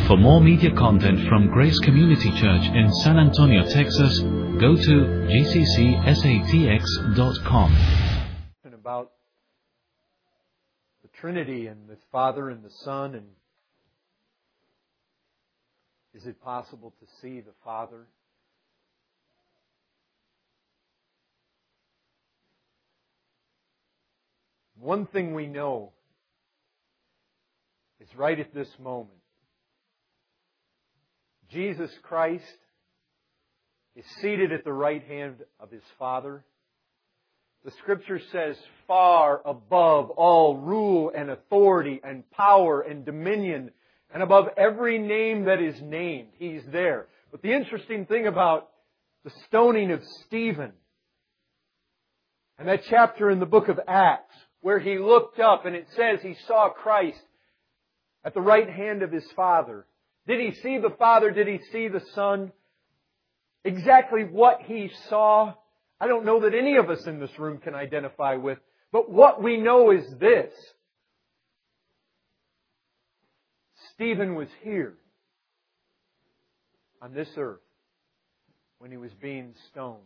For more media content from Grace Community Church in San Antonio, Texas, go to gccsatx.com. About the Trinity and the Father and the Son, and is it possible to see the Father? One thing we know is right at this moment, Jesus Christ is seated at the right hand of His Father. The Scripture says, far above all rule and authority and power and dominion, and above every name that is named, He's there. But the interesting thing about the stoning of Stephen, and that chapter in the book of Acts, where he looked up and it says he saw Christ at the right hand of His Father. Did he see the Father? Did he see the Son? Exactly what he saw, I don't know that any of us in this room can identify with. But what we know is this. Stephen was here on this earth when he was being stoned.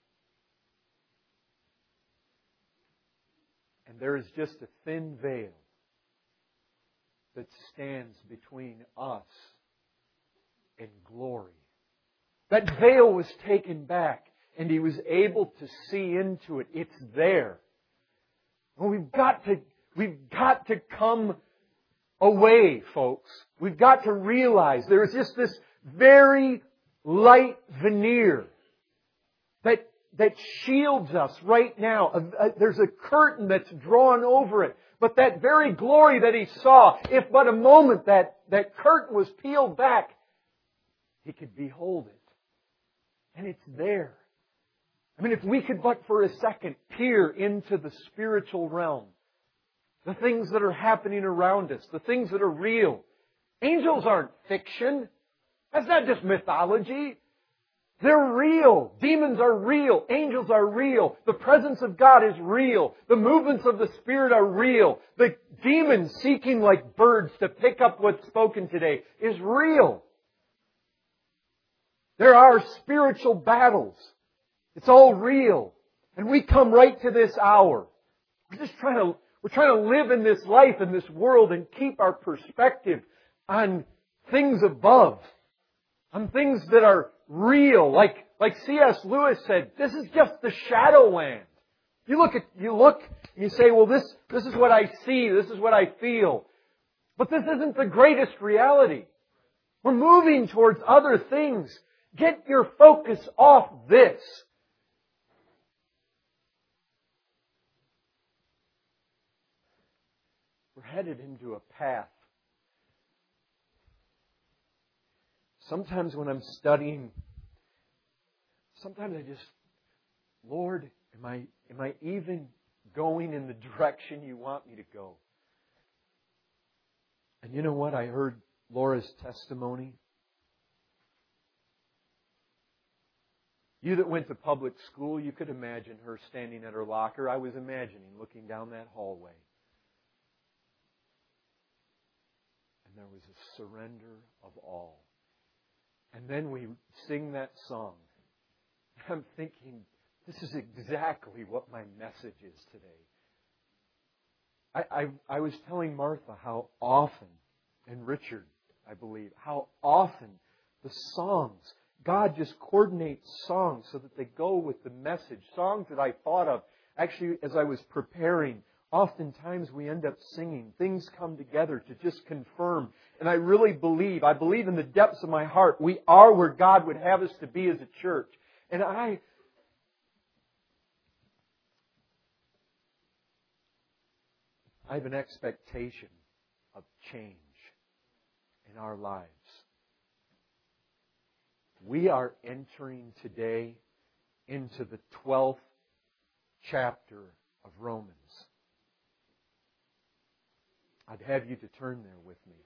And there is just a thin veil that stands between us and glory. That veil was taken back, and he was able to see into it. It's there. And we've got to come away, folks. We've got to realize there is just this very light veneer that shields us right now. There's a curtain that's drawn over it. But that very glory that he saw, if but a moment that curtain was peeled back, he could behold it. And it's there. I mean, if we could but for a second peer into the spiritual realm, the things that are happening around us, the things that are real. Angels aren't fiction. That's not just mythology. They're real. Demons are real. Angels are real. The presence of God is real. The movements of the Spirit are real. The demons seeking like birds to pick up what's spoken today is real. There are spiritual battles. It's all real. And we come right to this hour. We're trying to live in this life, in this world, and keep our perspective on things above. On things that are real. Like C.S. Lewis said, this is just the shadowland. You look and you say, well, this is what I see, this is what I feel. But this isn't the greatest reality. We're moving towards other things. Get your focus off this. We're headed into a path. Sometimes when I'm studying, sometimes I just, Lord, am I even going in the direction you want me to go? And you know what? I heard Laura's testimony. You that went to public school, you could imagine her standing at her locker. I was imagining looking down that hallway. And there was a surrender of all. And then we sing that song. I'm thinking, this is exactly what my message is today. I was telling Martha how often, and Richard, I believe, how often the songs, God just coordinates songs so that they go with the message. Songs that I thought of, actually, as I was preparing. Oftentimes we end up singing. Things come together to just confirm. And I really believe in the depths of my heart, we are where God would have us to be as a church. And I have an expectation of change in our lives. We are entering today into the 12th chapter of Romans. I'd have you to turn there with me.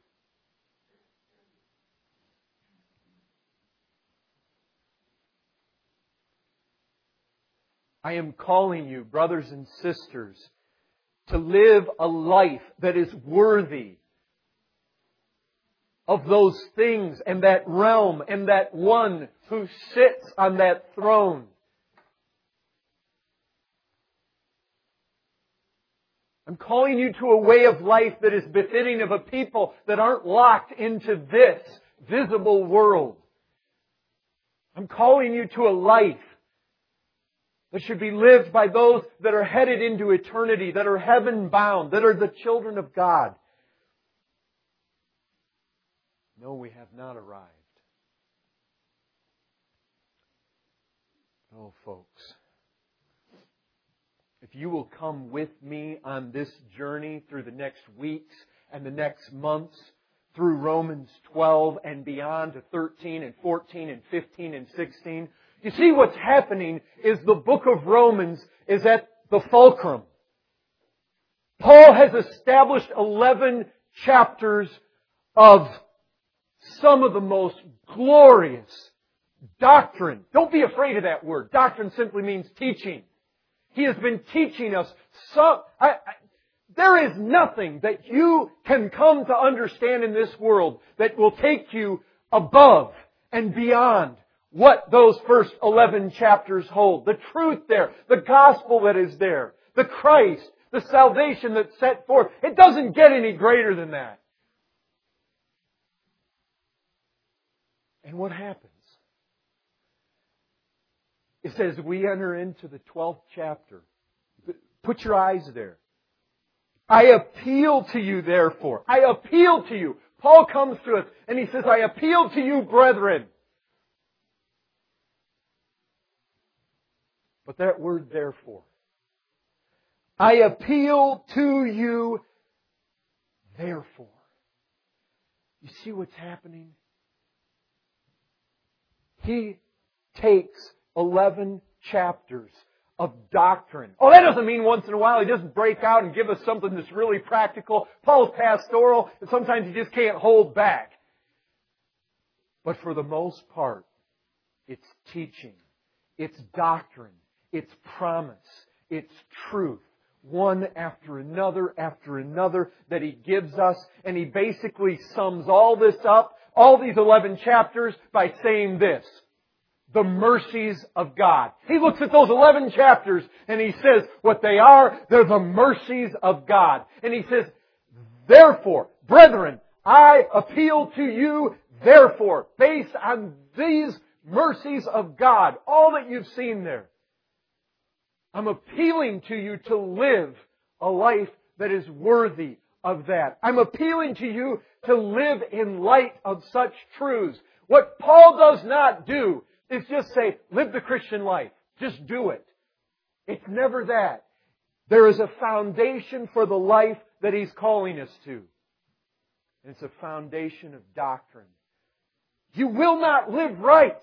I am calling you, brothers and sisters, to live a life that is worthy. A of those things and that realm and that one who sits on that throne. I'm calling you to a way of life that is befitting of a people that aren't locked into this visible world. I'm calling you to a life that should be lived by those that are headed into eternity, that are heaven-bound, that are the children of God. No, we have not arrived. Oh, folks. If you will come with me on this journey through the next weeks and the next months, through Romans 12 and beyond to 13 and 14 and 15 and 16, you see what's happening is the book of Romans is at the fulcrum. Paul has established 11 chapters of some of the most glorious doctrine. Don't be afraid of that word. Doctrine simply means teaching. He has been teaching us there is nothing that you can come to understand in this world that will take you above and beyond what those first 11 chapters hold. The truth there, the gospel that is there, the Christ, the salvation that's set forth. It doesn't get any greater than that. And what happens? It says we enter into the 12th chapter. Put your eyes there. I appeal to you, therefore. I appeal to you. Paul comes to us and he says, I appeal to you, brethren. But that word, therefore. I appeal to you, therefore. You see what's happening? He takes 11 chapters of doctrine. Oh, that doesn't mean once in a while he doesn't break out and give us something that's really practical. Paul's pastoral, and sometimes he just can't hold back. But for the most part, it's teaching, it's doctrine, it's promise, it's truth. One after another that he gives us. And he basically sums all this up, all these 11 chapters, by saying this. The mercies of God. He looks at those 11 chapters and he says what they are, they're the mercies of God. And he says, therefore, brethren, I appeal to you, therefore, based on these mercies of God, all that you've seen there. I'm appealing to you to live a life that is worthy of that. I'm appealing to you to live in light of such truths. What Paul does not do is just say, live the Christian life. Just do it. It's never that. There is a foundation for the life that he's calling us to. And it's a foundation of doctrine. You will not live right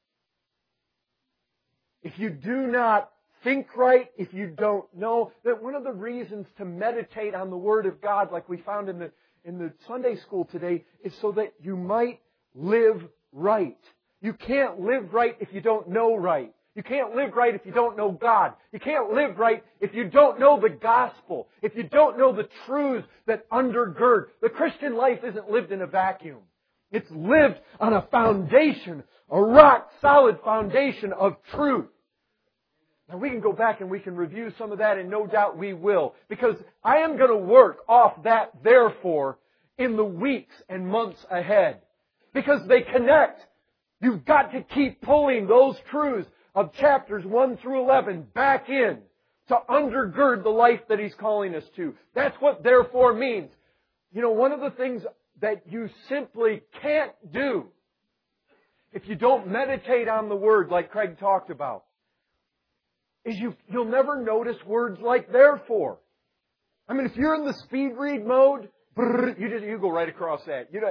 if you do not think right, if you don't know. That one of the reasons to meditate on the Word of God, like we found in the Sunday school today, is so that you might live right. You can't live right if you don't know right. You can't live right if you don't know God. You can't live right if you don't know the gospel. If you don't know the truths that undergird. The Christian life isn't lived in a vacuum. It's lived on a foundation, a rock-solid foundation of truth. Now we can go back and we can review some of that, and no doubt we will. Because I am going to work off that therefore in the weeks and months ahead. Because they connect. You've got to keep pulling those truths of chapters 1 through 11 back in to undergird the life that He's calling us to. That's what therefore means. You know, one of the things that you simply can't do if you don't meditate on the Word like Craig talked about is you'll never notice words like therefore. I mean, if you're in the speed read mode, you go right across that. You know.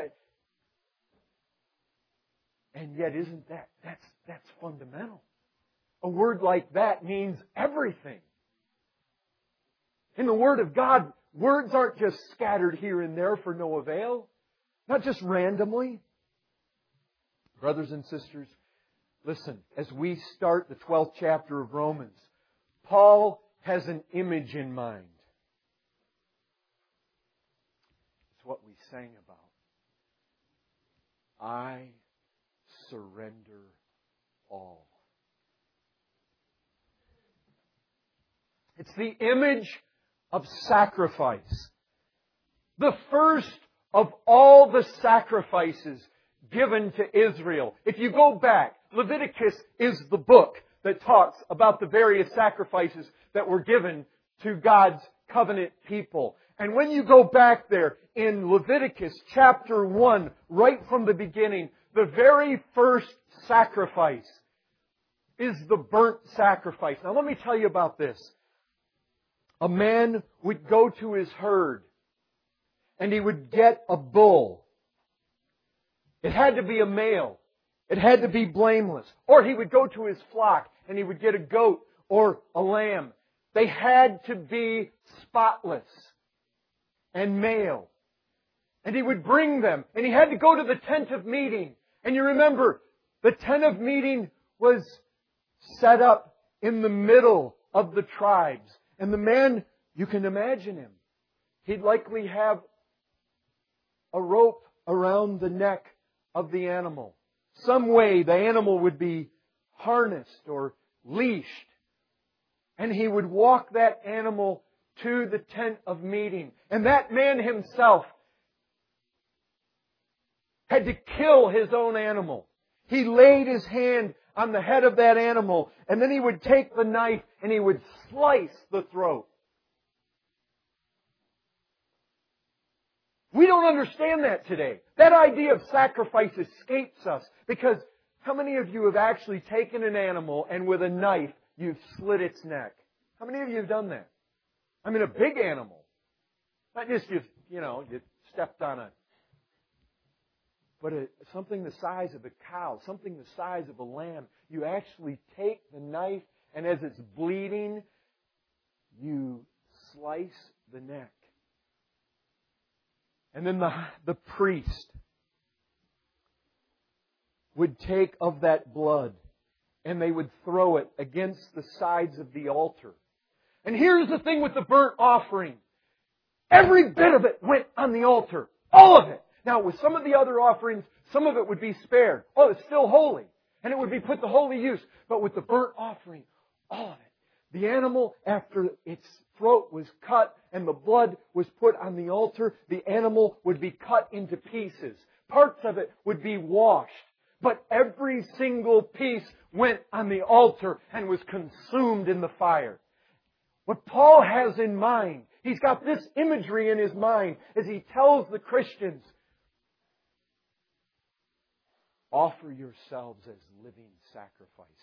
And yet, isn't that's fundamental? A word like that means everything. In the Word of God, words aren't just scattered here and there for no avail. Not just randomly. Brothers and sisters, listen, as we start the 12th chapter of Romans, Paul has an image in mind. It's what we sang about. I surrender all. It's the image of sacrifice. The first of all the sacrifices given to Israel. If you go back, Leviticus is the book that talks about the various sacrifices that were given to God's covenant people. And when you go back there in Leviticus chapter 1, right from the beginning, the very first sacrifice is the burnt sacrifice. Now let me tell you about this. A man would go to his herd and he would get a bull. It had to be a male. It had to be blameless. Or he would go to his flock and he would get a goat or a lamb. They had to be spotless and male. And he would bring them. And he had to go to the tent of meeting. And you remember, the tent of meeting was set up in the middle of the tribes. And the man, you can imagine him. He'd likely have a rope around the neck of the animal. Some way the animal would be harnessed or leashed. And he would walk that animal to the tent of meeting. And that man himself had to kill his own animal. He laid his hand on the head of that animal, and then he would take the knife and he would slice the throat. We don't understand that today. That idea of sacrifice escapes us, because how many of you have actually taken an animal and with a knife you've slit its neck? How many of you have done that? I mean, a big animal. Not just you stepped on a... But something the size of a cow, something the size of a lamb. You actually take the knife, and as it's bleeding, you slice the neck. And then the priest would take of that blood, and they would throw it against the sides of the altar. And here's the thing with the burnt offering. Every bit of it went on the altar. All of it. Now, with some of the other offerings, some of it would be spared. Oh, it's still holy. And it would be put to holy use. But with the burnt offering, all of it. The animal, after its throat was cut and the blood was put on the altar, the animal would be cut into pieces. Parts of it would be washed. But every single piece went on the altar and was consumed in the fire. What Paul has in mind, he's got this imagery in his mind as he tells the Christians, offer yourselves as living sacrifices.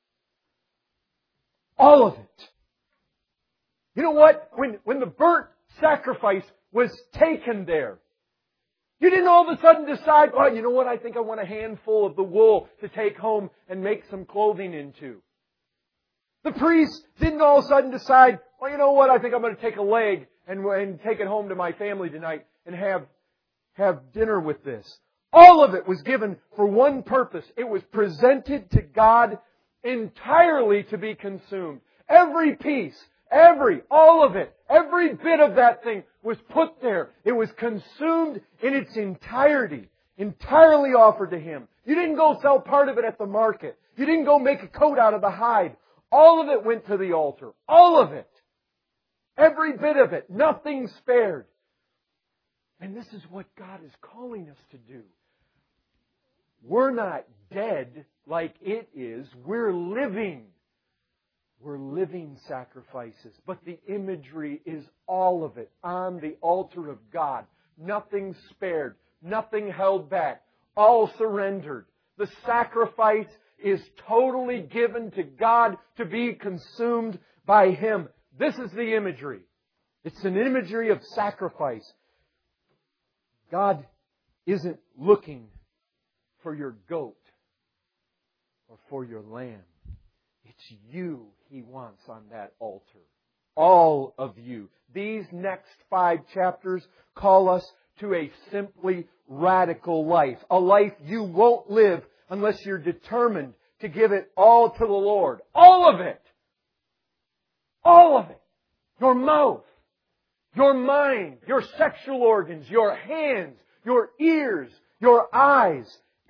All of it. You know what? When the burnt sacrifice was taken there, you didn't all of a sudden decide, well, you know what? I think I want a handful of the wool to take home and make some clothing into. The priest didn't all of a sudden decide, well, you know what? I think I'm going to take a leg and take it home to my family tonight and have dinner with this. All of it was given for one purpose. It was presented to God entirely to be consumed. Every piece, all of it, every bit of that thing was put there. It was consumed in its entirety, entirely offered to Him. You didn't go sell part of it at the market. You didn't go make a coat out of the hide. All of it went to the altar. All of it. Every bit of it. Nothing spared. And this is what God is calling us to do. We're not dead like it is. We're living. We're living sacrifices. But the imagery is all of it on the altar of God. Nothing spared. Nothing held back. All surrendered. The sacrifice is totally given to God to be consumed by Him. This is the imagery. It's an imagery of sacrifice. God isn't looking for your goat or for your lamb. It's you He wants on that altar. All of you. These next 5 chapters call us to a simply radical life. A life you won't live unless you're determined to give it all to the Lord. All of it. All of it. Your mouth, your mind, your sexual organs, your hands, your ears, your eyes,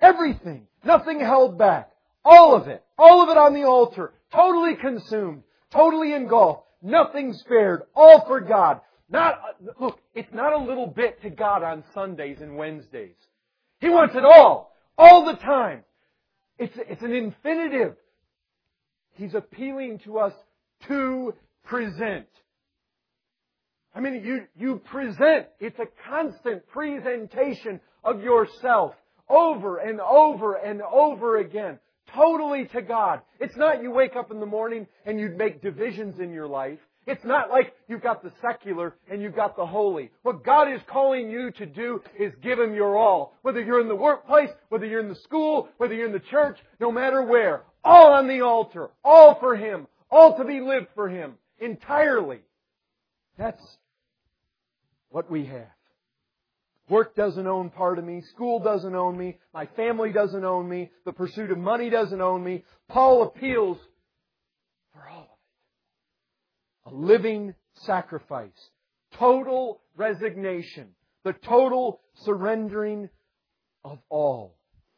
Everything. Nothing held back. All of it. All of it on the altar. Totally consumed. Totally engulfed. Nothing spared. All for God. Look, it's not a little bit to God on Sundays and Wednesdays. He wants it all. All the time. It's an infinitive. He's appealing to us to present. I mean, you present. It's a constant presentation of yourself over and over and over again. Totally to God. It's not you wake up in the morning and you make divisions in your life. It's not like you've got the secular and you've got the holy. What God is calling you to do is give Him your all. Whether you're in the workplace, whether you're in the school, whether you're in the church, no matter where. All on the altar. All for Him. All to be lived for Him. Entirely. That's what we have. Work doesn't own part of me. School doesn't own me. My family doesn't own me. The pursuit of money doesn't own me. Paul appeals for all of it. A living sacrifice. Total resignation. The total surrendering of all.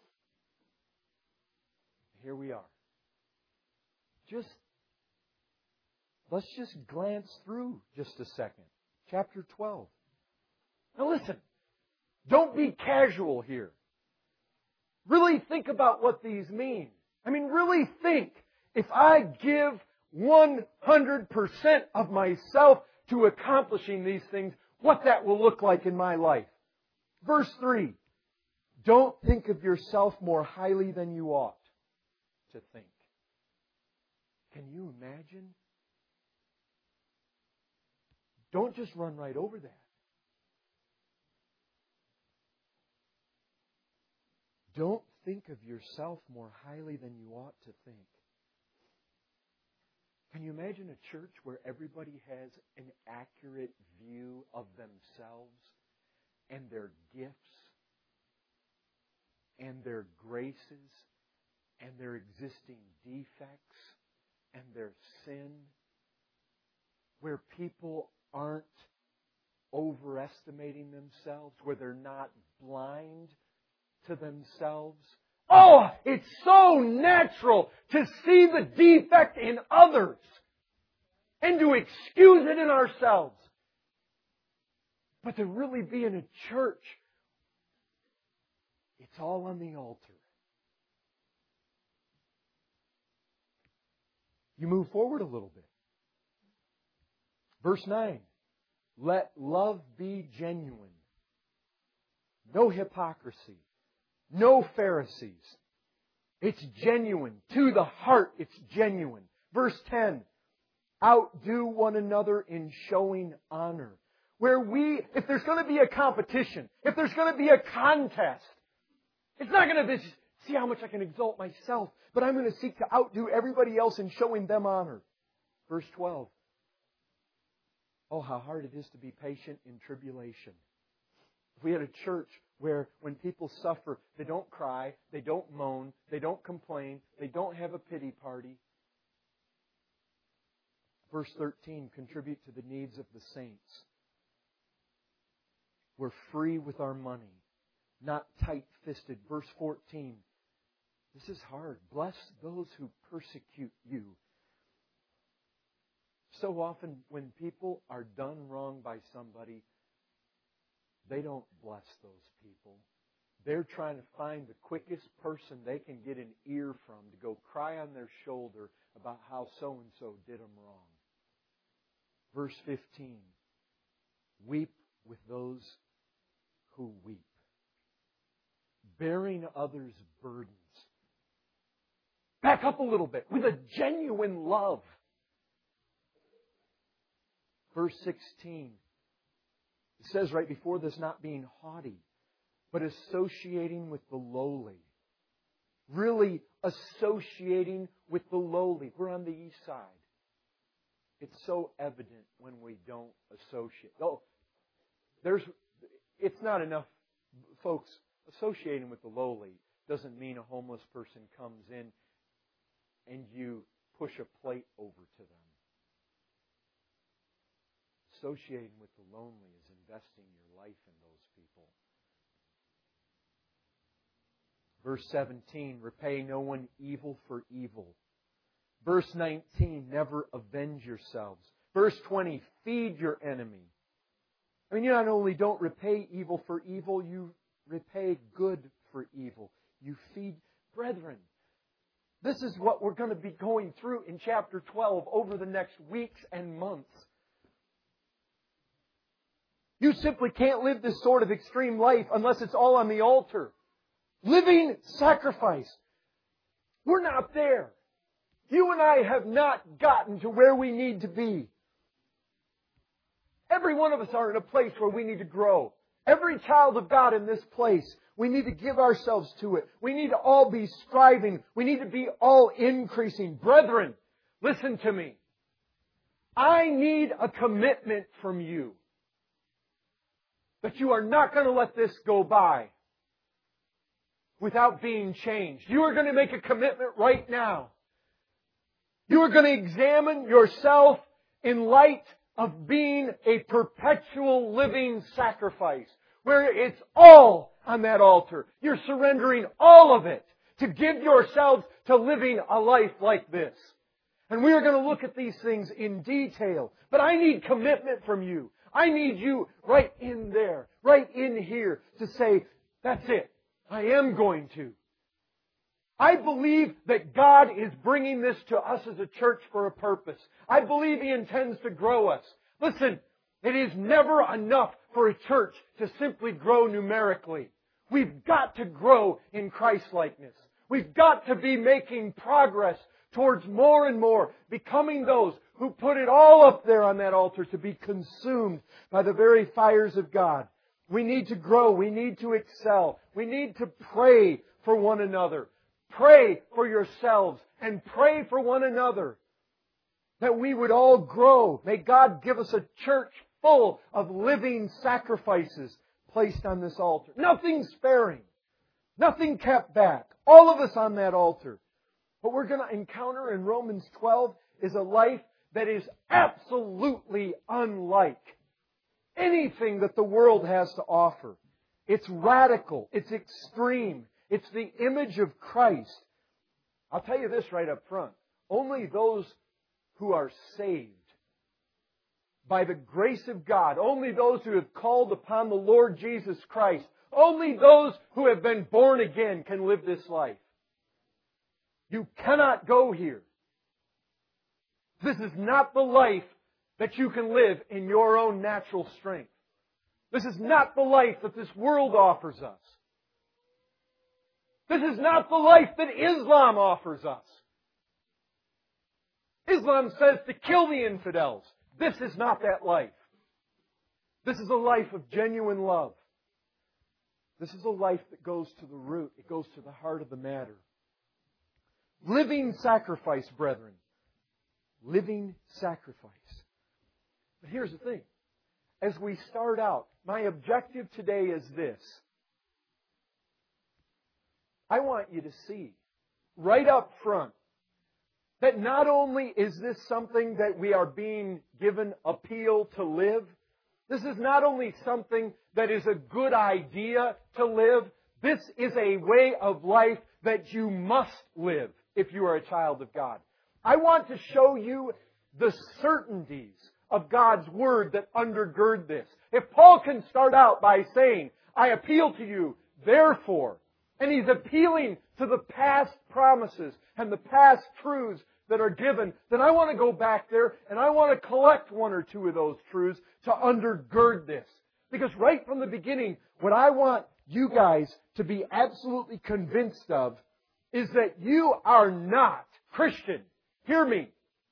Here we are. Let's just glance through just a second. Chapter 12. Now listen. Don't be casual here. Really think about what these mean. I mean, really think. If I give 100% of myself to accomplishing these things, what that will look like in my life. Verse 3. Don't think of yourself more highly than you ought to think. Can you imagine? Don't just run right over that. Don't think of yourself more highly than you ought to think. Can you imagine a church where everybody has an accurate view of themselves and their gifts and their graces and their existing defects and their sin? Where people aren't overestimating themselves, where they're not blind to themselves. Oh, it's so natural to see the defect in others and to excuse it in ourselves. But to really be in a church, it's all on the altar. You move forward a little bit. Verse 9. Let love be genuine. No hypocrisy. No Pharisees. It's genuine. To the heart, it's genuine. Verse 10. Outdo one another in showing honor. If there's going to be a competition, if there's going to be a contest, it's not going to be, see how much I can exalt myself, but I'm going to seek to outdo everybody else in showing them honor. Verse 12. Oh, how hard it is to be patient in tribulation. If we had a church where when people suffer, they don't cry, they don't moan, they don't complain, they don't have a pity party. Verse 13, contribute to the needs of the saints. We're free with our money, not tight-fisted. Verse 14, this is hard. Bless those who persecute you. So often when people are done wrong by somebody, they don't bless those people. They're trying to find the quickest person they can get an ear from to go cry on their shoulder about how so-and-so did them wrong. Verse 15. Weep with those who weep. Bearing others' burdens. Back up a little bit. With a genuine love. Verse 16. It says right before this, not being haughty, but associating with the lowly. Really associating with the lowly. We're on the east side. It's so evident when we don't associate. It's not enough, folks. Associating with the lowly doesn't mean a homeless person comes in and you push a plate over to them. Associating with the lonely is investing your life in those people. Verse 17, repay no one evil for evil. Verse 19, never avenge yourselves. Verse 20, feed your enemy. I mean, you not only don't repay evil for evil, you repay good for evil. You feed. Brethren, this is what we're going to be going through in chapter 12 over the next weeks and months. You simply can't live this sort of extreme life unless it's all on the altar. Living sacrifice. We're not there. You and I have not gotten to where we need to be. Every one of us are in a place where we need to grow. Every child of God in this place, we need to give ourselves to it. We need to all be striving. We need to be all increasing. Brethren, listen to me. I need a commitment from you that you are not going to let this go by without being changed. You are going to make a commitment right now. You are going to examine yourself in light of being a perpetual living sacrifice, where it's all on that altar. You're surrendering all of it to give yourselves to living a life like this. And we are going to look at these things in detail. But I need commitment from you. I need you right in there, right in here, to say, that's it. I am going to. I believe that God is bringing this to us as a church for a purpose. I believe He intends to grow us. Listen, it is never enough for a church to simply grow numerically. We've got to grow in Christ-likeness. We've got to be making progress towards more and more becoming those who put it all up there on that altar to be consumed by the very fires of God. We need to grow. We need to excel. We need to pray for one another. Pray for yourselves and pray for one another that we would all grow. May God give us a church full of living sacrifices placed on this altar. Nothing sparing. Nothing kept back. All of us on that altar. What we're going to encounter in Romans 12 is a life that is absolutely unlike anything that the world has to offer. It's radical. It's extreme. It's the image of Christ. I'll tell you this right up front. Only those who are saved by the grace of God, only those who have called upon the Lord Jesus Christ, only those who have been born again can live this life. You cannot go here. This is not the life that you can live in your own natural strength. This is not the life that this world offers us. This is not the life that Islam offers us. Islam says to kill the infidels. This is not that life. This is a life of genuine love. This is a life that goes to the root. It goes to the heart of the matter. Living sacrifice, brethren. Living sacrifice. But here's the thing. As we start out, my objective today is this. I want you to see right up front that not only is this something that we are being given appeal to live, this is not only something that is a good idea to live, this is a way of life that you must live if you are a child of God. I want to show you the certainties of God's Word that undergird this. If Paul can start out by saying, I appeal to you, therefore, and he's appealing to the past promises and the past truths that are given, then I want to go back there and I want to collect one or two of those truths to undergird this. Because right from the beginning, what I want you guys to be absolutely convinced of is that you are not Christian. Hear me.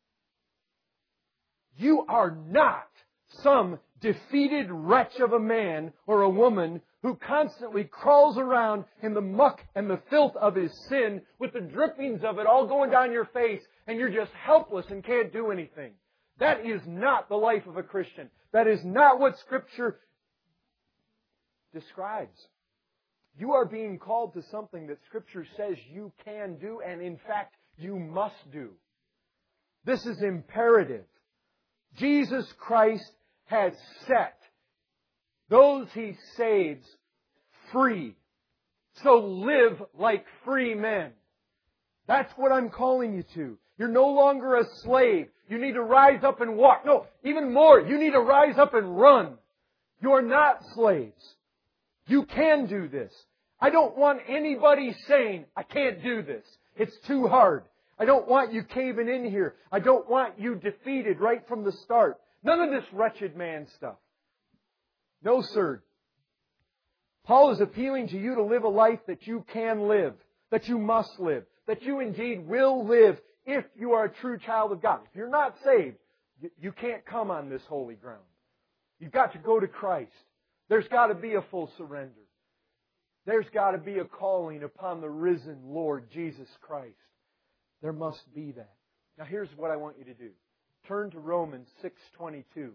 You are not some defeated wretch of a man or a woman who constantly crawls around in the muck and the filth of his sin with the drippings of it all going down your face and you're just helpless and can't do anything. That is not the life of a Christian. That is not what Scripture describes. You are being called to something that Scripture says you can do and in fact you must do. This is imperative. Jesus Christ has set those He saves free So live like free men. That's what I'm calling you to. You're no longer a slave. You need to rise up and walk. No, even more, you need to rise up and run. You are not slaves. You can do this. I don't want anybody saying, I can't do this. It's too hard. I don't want you caving in here. I don't want you defeated right from the start. None of this wretched man stuff. No, sir. Paul is appealing to you to live a life that you can live, that you must live, that you indeed will live if you are a true child of God. If you're not saved, you can't come on this holy ground. You've got to go to Christ. There's got to be a full surrender. There's got to be a calling upon the risen Lord Jesus Christ. There must be that. Now here's what I want you to do. Turn to Romans 6:22.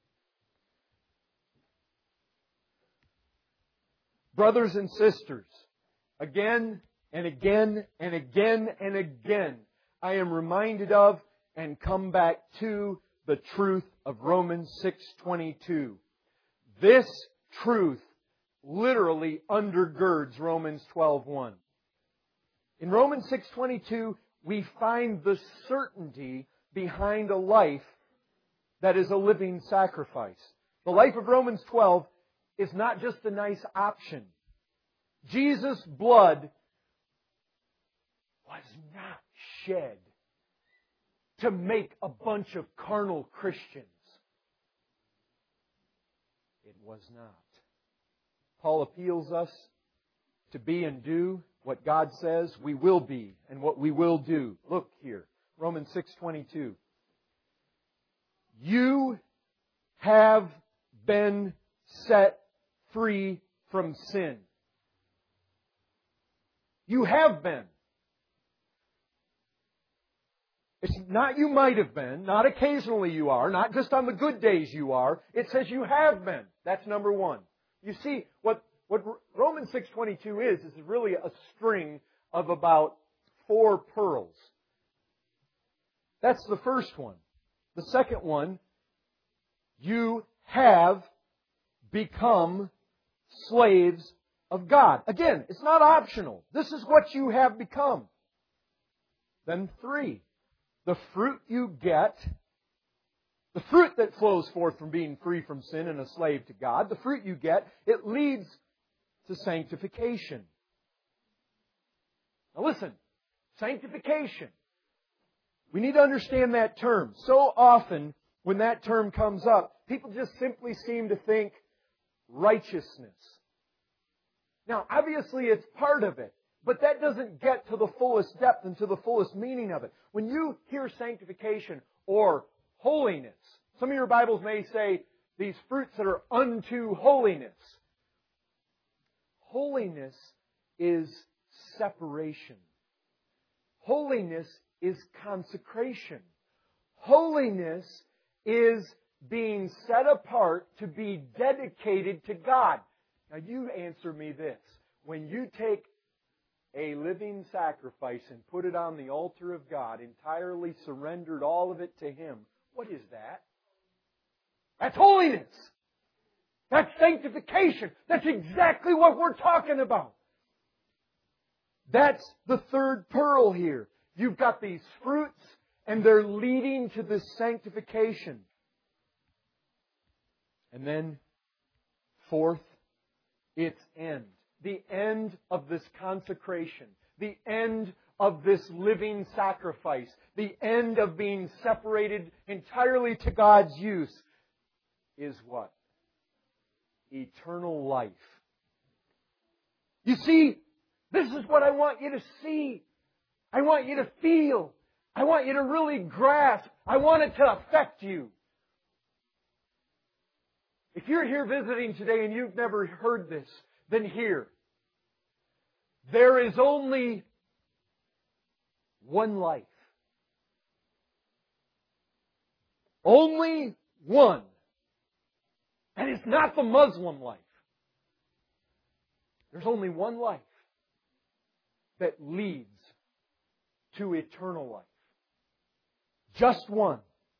Brothers and sisters, again and again and again and again, I am reminded of and come back to the truth of Romans 6:22. This truth literally undergirds Romans 12:1. In Romans 6:22, we find the certainty behind a life that is a living sacrifice. The life of Romans 12 is not just a nice option. Jesus' blood was not shed to make a bunch of carnal Christians. It was not. Paul appeals us to be and do what God says we will be and what we will do. Look here, Romans 6:22. You have been set free from sin. You have been. It's not you might have been, not occasionally you are, not just on the good days you are. It says you have been. That's number one. You see, what Romans 6:22 is really a string of about 4 pearls. That's the first one. The second one, you have become slaves of God. Again, it's not optional. This is what you have become. Then 3, the fruit you get, the fruit that flows forth from being free from sin and a slave to God, the fruit you get, it leads to sanctification. Now listen, sanctification. We need to understand that term. So often, when that term comes up, people just simply seem to think righteousness. Now, obviously it's part of it, but that doesn't get to the fullest depth and to the fullest meaning of it. When you hear sanctification or holiness, some of your Bibles may say these fruits that are unto holiness. Holiness is separation. Holiness is consecration. Holiness is being set apart to be dedicated to God. Now you answer me this. When you take a living sacrifice and put it on the altar of God, entirely surrendered all of it to Him, what is that? That's holiness. That's sanctification. That's exactly what we're talking about. That's the third pearl here. You've got these fruits, and they're leading to this sanctification. And then, fourth, its end. The end of this consecration. The end of this living sacrifice. The end of being separated entirely to God's use is what? Eternal life. You see, this is what I want you to see. I want you to feel. I want you to really grasp. I want it to affect you. If you're here visiting today and you've never heard this, then hear. There is only one life. Only one. And it's not the Muslim life. There's only one life that leads to eternal life. Just one.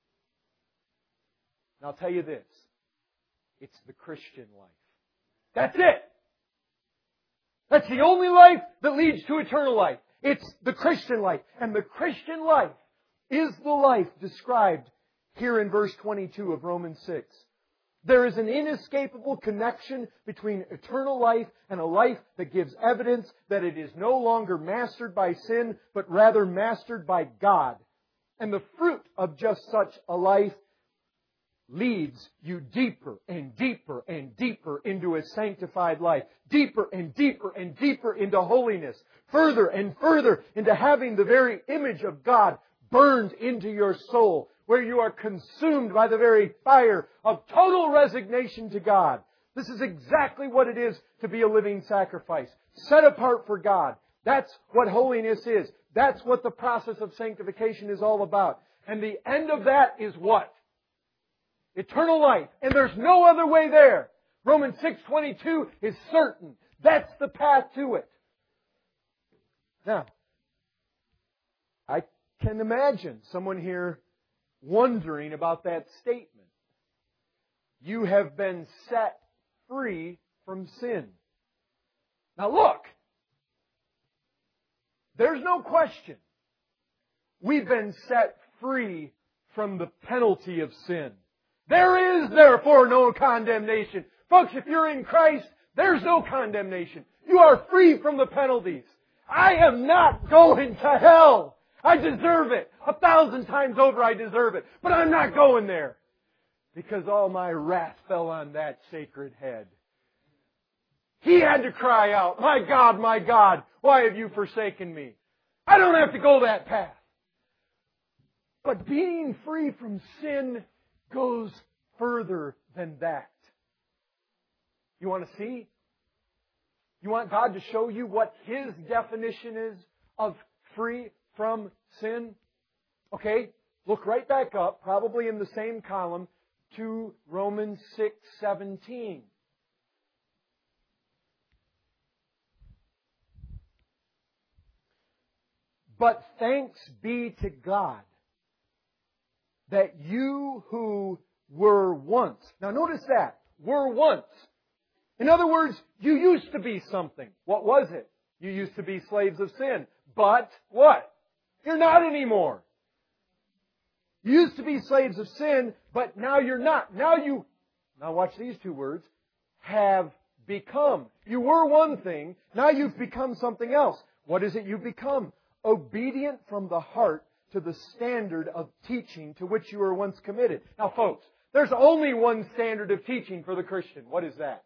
And I'll tell you this. It's the Christian life. That's it. That's the only life that leads to eternal life. It's the Christian life. And the Christian life is the life described here in verse 22 of Romans 6. There is an inescapable connection between eternal life and a life that gives evidence that it is no longer mastered by sin, but rather mastered by God. And the fruit of just such a life leads you deeper and deeper and deeper into a sanctified life. Deeper and deeper and deeper into holiness. Further and further into having the very image of God burned into your soul, where you are consumed by the very fire of total resignation to God. This is exactly what it is to be a living sacrifice, set apart for God. That's what holiness is. That's what the process of sanctification is all about. And the end of that is what? Eternal life. And there's no other way there. Romans 6:22 is certain. That's the path to it. Now, I can imagine someone here wondering about that statement. You have been set free from sin. Now look, there's no question. We've been set free from the penalty of sin. There is therefore no condemnation. Folks, if you're in Christ, there's no condemnation. You are free from the penalties. I am not going to hell. I deserve it. 1,000 times over I deserve it. But I'm not going there. Because all my wrath fell on that sacred head. He had to cry out, my God, why have you forsaken me? I don't have to go that path. But being free from sin goes further than that. You want to see? You want God to show you what His definition is of free from sin? Okay, look right back up, probably in the same column, to Romans 6:17. But thanks be to God that you who were once, now notice that, were once. In other words, you used to be something. What was it? You used to be slaves of sin. But what? You're not anymore. You used to be slaves of sin, but now you're not. Now watch these two words, have become. You were one thing, now you've become something else. What is it you've become? Obedient from the heart to the standard of teaching to which you were once committed. Now folks, there's only one standard of teaching for the Christian. What is that?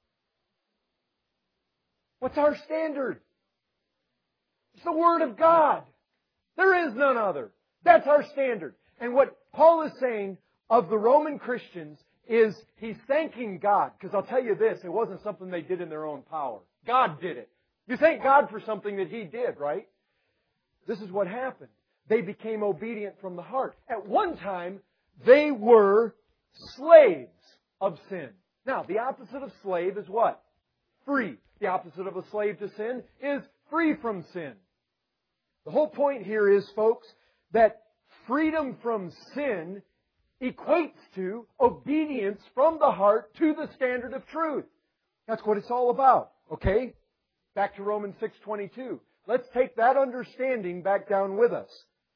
What's our standard? It's the Word of God. There is none other. That's our standard. And what Paul is saying of the Roman Christians is he's thanking God. Because I'll tell you this, it wasn't something they did in their own power. God did it. You thank God for something that He did, right? This is what happened. They became obedient from the heart. At one time, they were slaves of sin. Now, the opposite of slave is what? Free. The opposite of a slave to sin is free from sin. The whole point here is, folks, that freedom from sin equates to obedience from the heart to the standard of truth. That's what it's all about. Okay? Back to Romans 6:22. Let's take that understanding back down with us.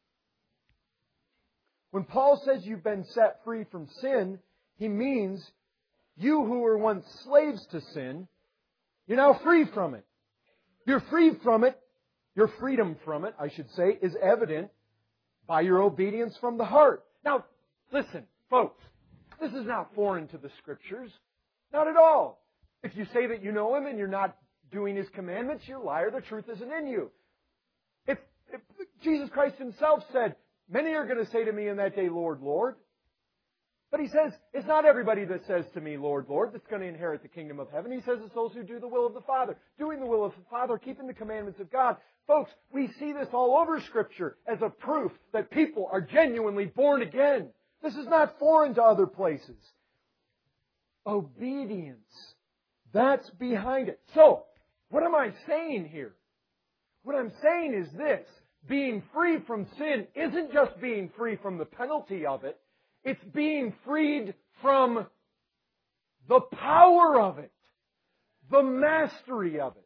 When Paul says you've been set free from sin, he means you who were once slaves to sin, you're now free from it. You're free from it. Your freedom from it, I should say, is evident by your obedience from the heart. Now, listen, folks, this is not foreign to the Scriptures. Not at all. If you say that you know Him and you're not doing His commandments, you're a liar. The truth isn't in you. If Jesus Christ Himself said, many are going to say to me in that day, Lord, Lord. But He says, it's not everybody that says to me, Lord, Lord, that's going to inherit the kingdom of heaven. He says it's those who do the will of the Father. Doing the will of the Father, keeping the commandments of God. Folks, we see this all over Scripture as a proof that people are genuinely born again. This is not foreign to other places. Obedience. That's behind it. So, what am I saying here? What I'm saying is this. Being free from sin isn't just being free from the penalty of it. It's being freed from the power of it, the mastery of it,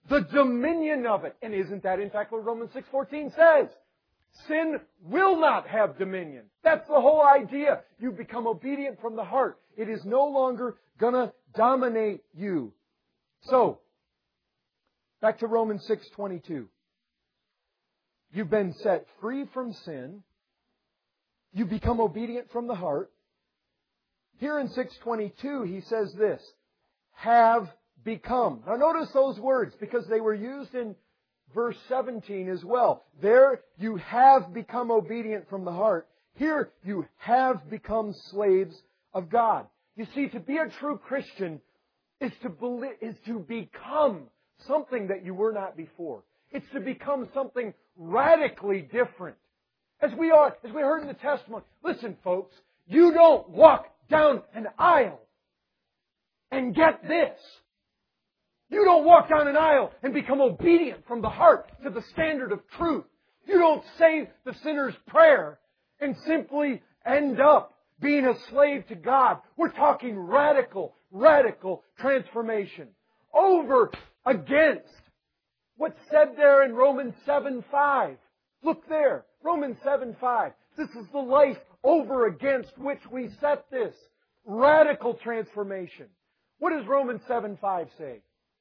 the dominion of it. And isn't that in fact what Romans 6:14 says? Sin will not have dominion. That's the whole idea. You become obedient from the heart. It is no longer going to dominate you. So, back to Romans 6:22. You've been set free from sin. You become obedient from the heart. Here in 6:22, he says this, have become. Now notice those words because they were used in verse 17 as well. There, you have become obedient from the heart. Here, you have become slaves of God. You see, to be a true Christian is to become something that you were not before. It's to become something radically different. As we heard in the testimony, listen folks, you don't walk down an aisle and get this. You don't walk down an aisle and become obedient from the heart to the standard of truth. You don't say the sinner's prayer and simply end up being a slave to God. We're talking radical transformation. Over against what's said there in Romans 7:5. Look there, Romans 7:5. This is the life over against which we set this. Radical transformation. What does Romans 7:5 say?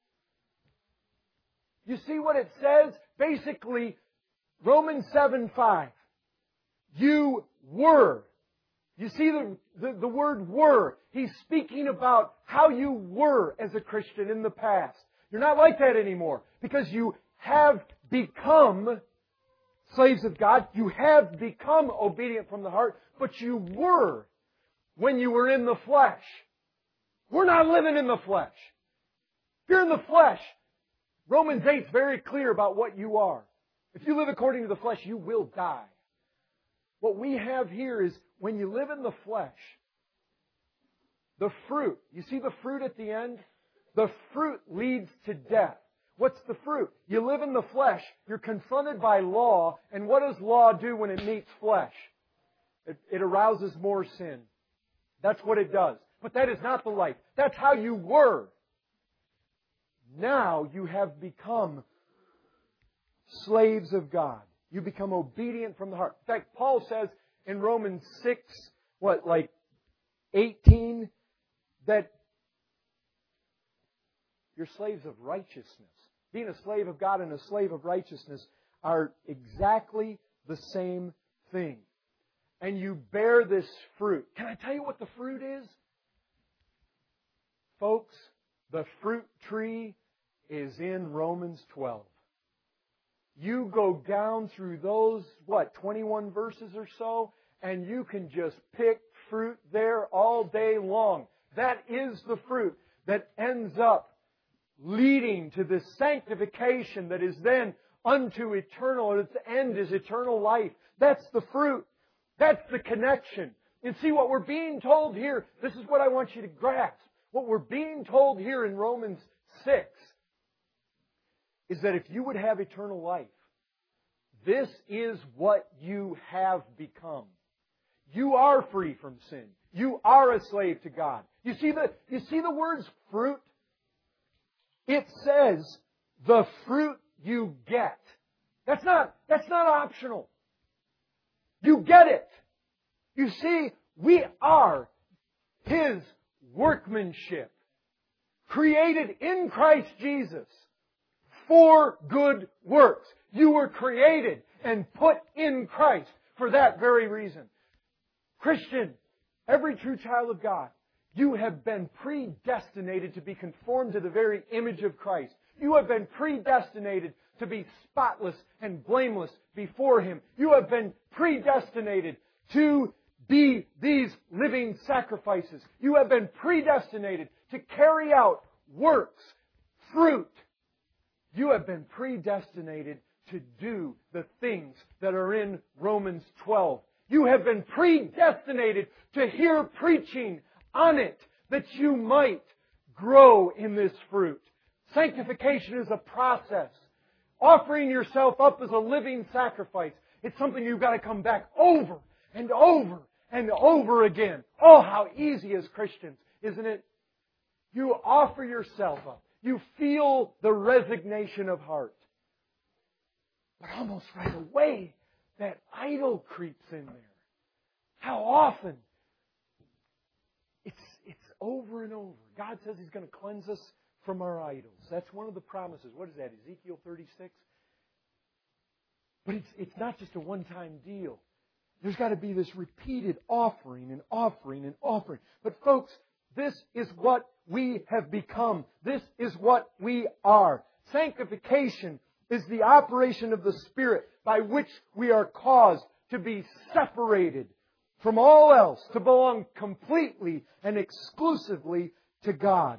You see what it says? Basically, Romans 7:5. You were. You see the word were. He's speaking about how you were as a Christian in the past. You're not like that anymore because you have become slaves of God. You have become obedient from the heart, but you were when you were in the flesh. We're not living in the flesh. If you're in the flesh, Romans 8 is very clear about what you are. If you live according to the flesh, you will die. What we have here is when you live in the flesh, the fruit, you see the fruit at the end? The fruit leads to death. What's the fruit? You live in the flesh, you're confronted by law, and what does law do when it meets flesh? It arouses more sin. That's what it does. But that is not the life. That's how you were. Now you have become slaves of God. You become obedient from the heart. In fact, Paul says in Romans 6, 18, that you're slaves of righteousness. Being a slave of God and a slave of righteousness are exactly the same thing. And you bear this fruit. Can I tell you what the fruit is? Folks, the fruit tree is in Romans 12. You go down through those, 21 verses or so, and you can just pick fruit there all day long. That is the fruit that ends up leading to this sanctification that is then unto eternal, and its end is eternal life. That's the fruit. That's the connection. And see what we're being told here, this is what I want you to grasp. What we're being told here in Romans 6 is that if you would have eternal life, this is what you have become. You are free from sin. You are a slave to God. You see the words fruit? It says the fruit you get. That's not optional. You get it. You see, we are His workmanship, created in Christ Jesus for good works. You were created and put in Christ for that very reason. Christian, every true child of God, you have been predestinated to be conformed to the very image of Christ. You have been predestinated to be spotless and blameless before Him. You have been predestinated to be these living sacrifices. You have been predestinated to carry out works, fruit. You have been predestinated to do the things that are in Romans 12. You have been predestinated to hear preaching on it that you might grow in this fruit. Sanctification is a process. Offering yourself up as a living sacrifice. It's something you've got to come back over and over and over again. Oh, how easy as Christians, isn't it? You offer yourself up. You feel the resignation of heart. But almost right away, that idol creeps in there. How often? It's over and over. God says He's going to cleanse us from our idols. That's one of the promises. What is that? Ezekiel 36? But it's not just a one-time deal. There's got to be this repeated offering and offering and offering. But folks, this is what we have become. This is what we are. Sanctification is the operation of the Spirit by which we are caused to be separated from all else, to belong completely and exclusively to God.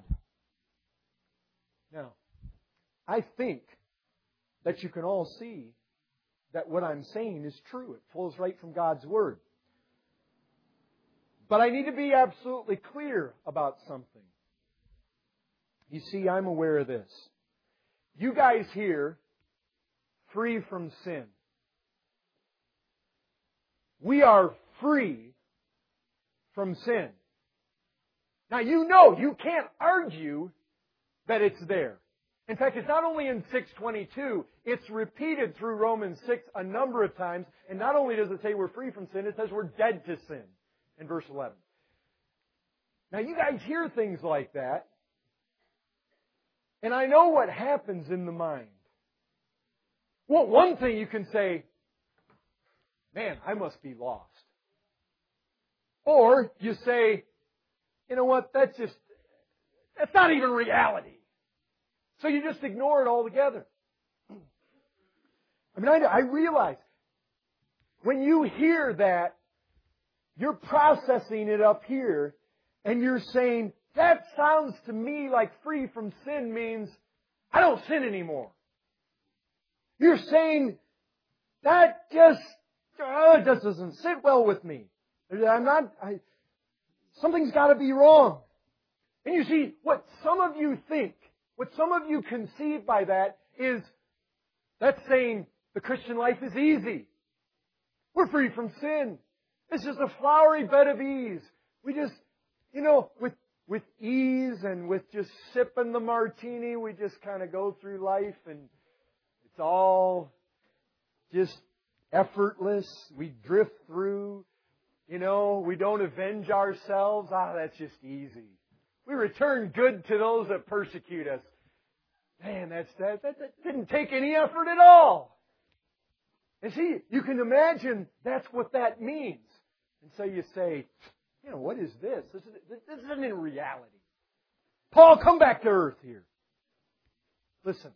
Now, I think that you can all see that what I'm saying is true. It flows right from God's Word. But I need to be absolutely clear about something. You see, I'm aware of this. You guys here, free from sin. We are free from sin. Now you know, you can't argue that it's there. In fact, it's not only in 6:22, it's repeated through Romans 6 a number of times. And not only does it say we're free from sin, it says we're dead to sin in verse 11. Now you guys hear things like that. And I know what happens in the mind. Well, one thing you can say, man, I must be lost. Or you say, you know what, that's not even reality. So you just ignore it altogether. I mean, I realize when you hear that, you're processing it up here and you're saying, that sounds to me like free from sin means I don't sin anymore. You're saying that just doesn't sit well with me. Something's got to be wrong. And you see, what some of you think, what some of you conceive by that is that's saying the Christian life is easy. We're free from sin. It's just a flowery bed of ease. We just, with ease and with just sipping the martini, we just kind of go through life and it's all just effortless. We drift through. We don't avenge ourselves. That's just easy. We return good to those that persecute us. Man, that didn't take any effort at all. And see, you can imagine that's what that means. And so you say, what is this? This isn't in reality. Paul, come back to earth here. Listen,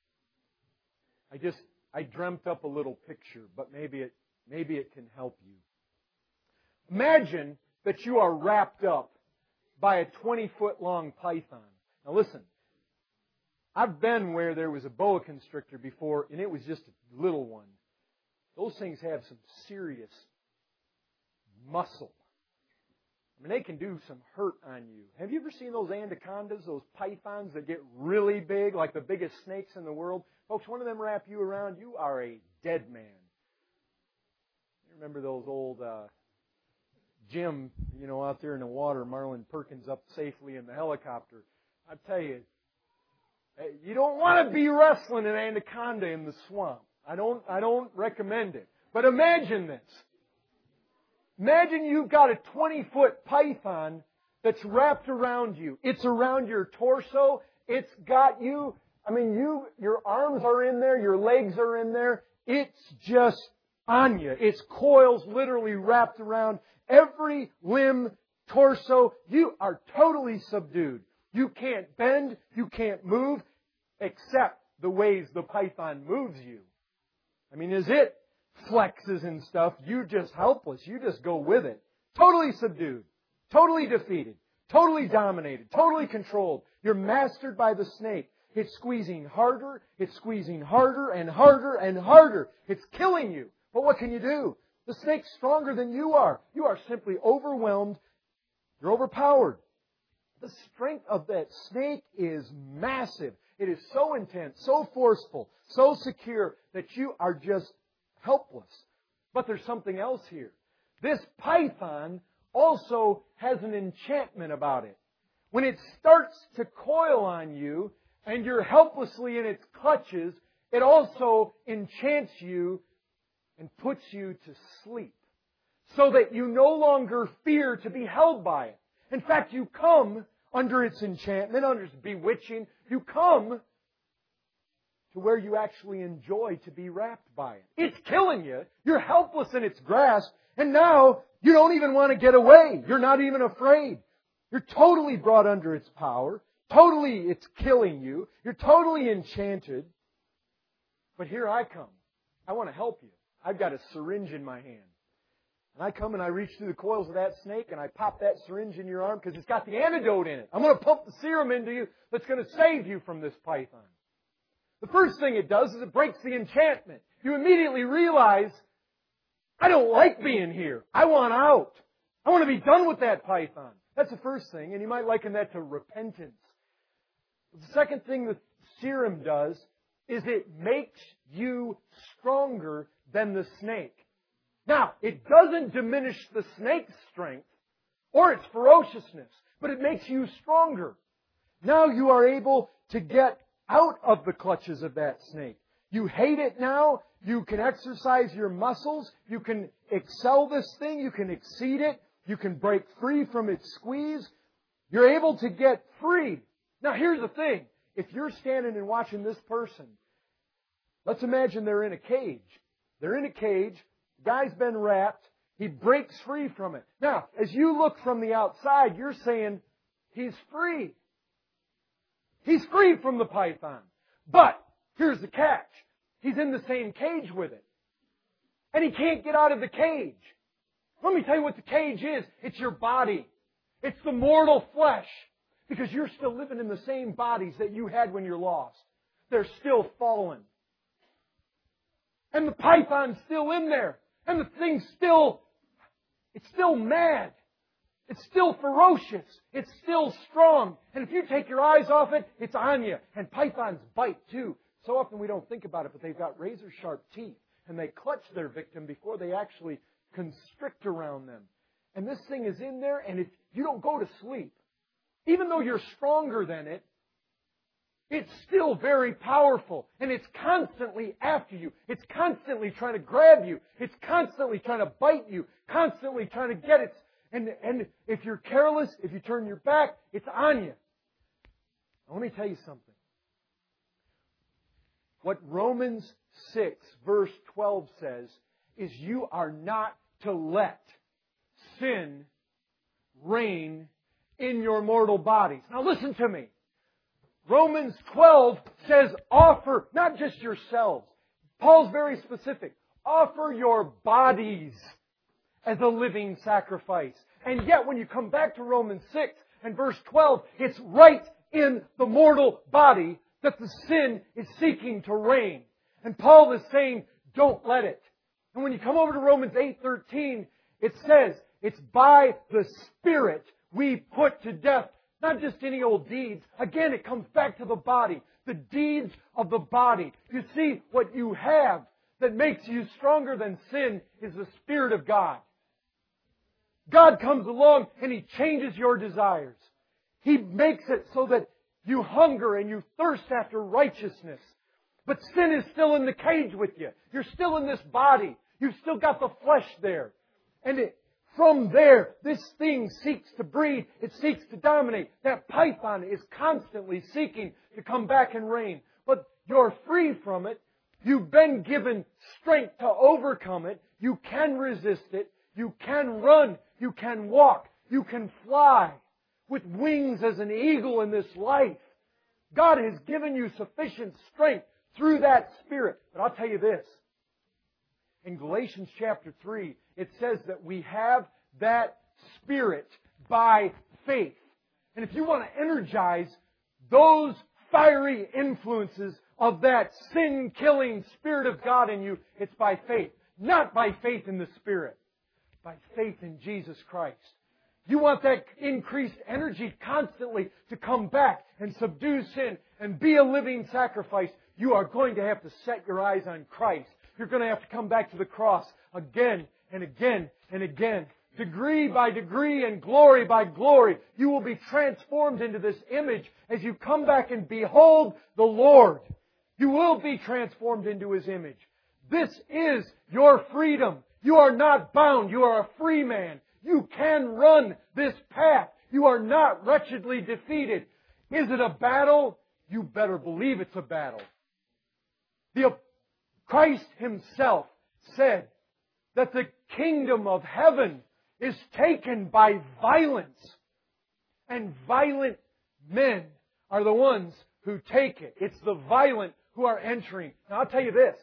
I dreamt up a little picture, but maybe it can help you. Imagine that you are wrapped up by a 20-foot long python. Now listen, I've been where there was a boa constrictor before, and it was just a little one. Those things have some serious muscle. I mean, they can do some hurt on you. Have you ever seen those anacondas, those pythons that get really big, like the biggest snakes in the world? Folks, one of them wrap you around, you are a dead man. You remember those old Jim, out there in the water, Marlin Perkins up safely in the helicopter. I tell you, you don't want to be wrestling an anaconda in the swamp. I don't recommend it. But imagine this. Imagine you've got a 20-foot python that's wrapped around you. It's around your torso. It's got you. I mean, your arms are in there. Your legs are in there. It's just on you. Its coils literally wrapped around every limb, torso. You are totally subdued. You can't bend. You can't move except the ways the python moves you. I mean, as it flexes and stuff, you're just helpless. You just go with it. Totally subdued. Totally defeated. Totally dominated. Totally controlled. You're mastered by the snake. It's squeezing harder. It's squeezing harder and harder and harder. It's killing you. But what can you do? The snake's stronger than you are. You are simply overwhelmed. You're overpowered. The strength of that snake is massive. It is so intense, so forceful, so secure that you are just helpless. But there's something else here. This python also has an enchantment about it. When it starts to coil on you, and you're helplessly in its clutches, it also enchants you and puts you to sleep, so that you no longer fear to be held by it. In fact, you come under its enchantment, under its bewitching. You come to where you actually enjoy to be wrapped by it. It's killing you. You're helpless in its grasp. And now you don't even want to get away. You're not even afraid. You're totally brought under its power. Totally it's killing you. You're totally enchanted. But here I come. I want to help you. I've got a syringe in my hand. And I come and I reach through the coils of that snake and I pop that syringe in your arm because it's got the antidote in it. I'm going to pump the serum into you that's going to save you from this python. The first thing it does is it breaks the enchantment. You immediately realize, I don't like being here. I want out. I want to be done with that python. That's the first thing, and you might liken that to repentance. The second thing the serum does is it makes you stronger than the snake. Now, it doesn't diminish the snake's strength or its ferociousness, but it makes you stronger. Now you are able to get out of the clutches of that snake. You hate it now. You can exercise your muscles. You can excel this thing. You can exceed it. You can break free from its squeeze. You're able to get free. Now here's the thing. If you're standing and watching this person, let's imagine they're in a cage. They're in a cage. The guy's been wrapped. He breaks free from it. Now, as you look from the outside, you're saying, he's free. He's free from the python. But, here's the catch. He's in the same cage with it. And he can't get out of the cage. Let me tell you what the cage is. It's your body. It's the mortal flesh. Because you're still living in the same bodies that you had when you're lost. They're still fallen. And the python's still in there. And the thing's still, it's still mad. It's still ferocious. It's still strong. And if you take your eyes off it, it's on you. And pythons bite too. So often we don't think about it, but they've got razor sharp teeth. And they clutch their victim before they actually constrict around them. And this thing is in there, and if you don't go to sleep, even though you're stronger than it, it's still very powerful. And it's constantly after you. It's constantly trying to grab you. It's constantly trying to bite you. Constantly trying to get it. And if you're careless, if you turn your back, it's on you. Now, let me tell you something. What Romans 6 verse 12 says is you are not to let sin reign in your mortal bodies. Now listen to me. Romans 12 says offer, not just yourselves. Paul's very specific. Offer your bodies as a living sacrifice. And yet when you come back to Romans 6 and verse 12, it's right in the mortal body that the sin is seeking to reign. And Paul is saying, don't let it. And when you come over to Romans 8:13, it says, it's by the Spirit we put to death not just any old deeds. Again, it comes back to the body. The deeds of the body. You see, what you have that makes you stronger than sin is the Spirit of God. God comes along and He changes your desires. He makes it so that you hunger and you thirst after righteousness. But sin is still in the cage with you. You're still in this body. You've still got the flesh there. And from there, this thing seeks to breed. It seeks to dominate. That python is constantly seeking to come back and reign. But you're free from it. You've been given strength to overcome it. You can resist it. You can run. You can walk. You can fly with wings as an eagle in this life. God has given you sufficient strength through that Spirit. But I'll tell you this. In Galatians chapter 3, it says that we have that Spirit by faith. And if you want to energize those fiery influences of that sin-killing Spirit of God in you, it's by faith. Not by faith in the Spirit. By faith in Jesus Christ. You want that increased energy constantly to come back and subdue sin and be a living sacrifice. You are going to have to set your eyes on Christ. You're going to have to come back to the cross again and again and again degree by degree and glory by glory, you will be transformed into this image as you come back and behold the Lord. You will be transformed into His image. This is your freedom. You are not bound. You are a free man. You can run this path. You are not wretchedly defeated. Is it a battle? You better believe it's a battle. Christ Himself said that the kingdom of heaven is taken by violence. And violent men are the ones who take it. It's the violent who are entering. Now I'll tell you this.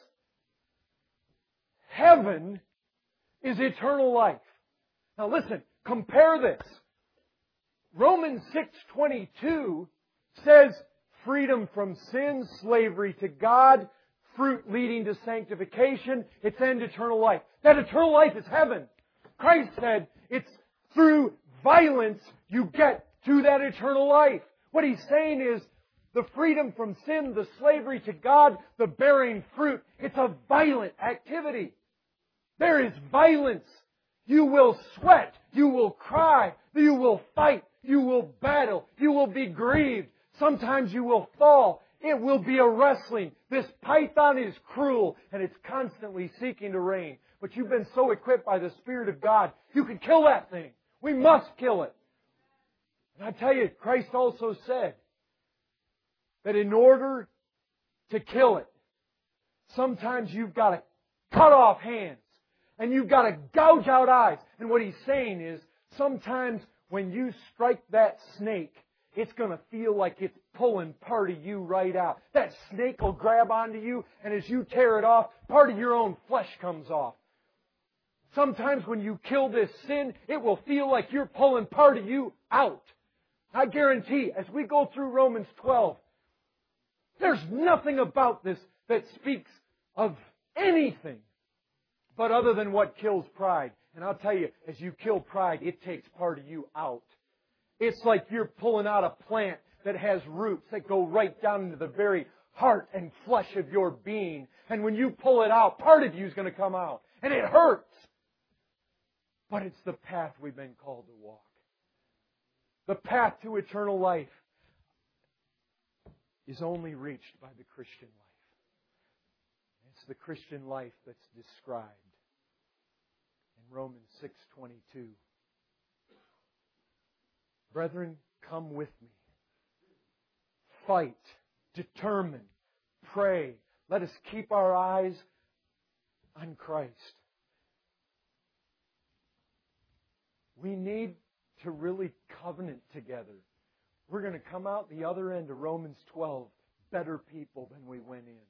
Heaven is eternal life. Now listen, compare this. Romans 6:22 says freedom from sin, slavery to God, fruit leading to sanctification, its end eternal life. That eternal life is heaven. Christ said it's through violence you get to that eternal life. What He's saying is the freedom from sin, the slavery to God, the bearing fruit, it's a violent activity. There is violence. You will sweat. You will cry. You will fight. You will battle. You will be grieved. Sometimes you will fall. It will be a wrestling. This python is cruel and it's constantly seeking to reign. But you've been so equipped by the Spirit of God, you can kill that thing. We must kill it. And I tell you, Christ also said that in order to kill it, sometimes you've got to cut off hands. And you've got to gouge out eyes. And what He's saying is, sometimes when you strike that snake, it's going to feel like it's pulling part of you right out. That snake will grab onto you, and as you tear it off, part of your own flesh comes off. Sometimes when you kill this sin, it will feel like you're pulling part of you out. I guarantee, as we go through Romans 12, there's nothing about this that speaks of anything but other than what kills pride. And I'll tell you, as you kill pride, it takes part of you out. It's like you're pulling out a plant that has roots that go right down into the very heart and flesh of your being. And when you pull it out, part of you is going to come out. And it hurts. But it's the path we've been called to walk. The path to eternal life is only reached by the Christian life. It's the Christian life that's described in Romans 6:22. Brethren, come with me. Fight, determine, pray. Let us keep our eyes on Christ. We need to really covenant together. We're going to come out the other end of Romans 12 better people than we went in.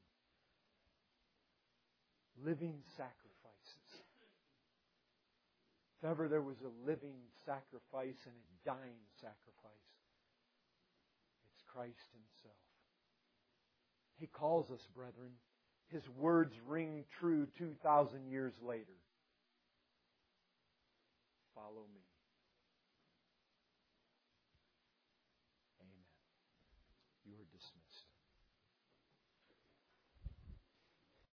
Living sacrifices. If ever there was a living sacrifice and a dying sacrifice, it's Christ Himself. He calls us, brethren. His words ring true 2,000 years later. Follow me. Amen. You are dismissed.